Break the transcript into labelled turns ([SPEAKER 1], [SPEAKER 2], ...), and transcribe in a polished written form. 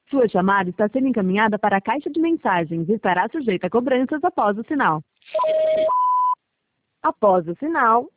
[SPEAKER 1] Sua chamada está sendo encaminhada para a caixa de mensagens e estará sujeita a cobranças após o sinal. Após o sinal,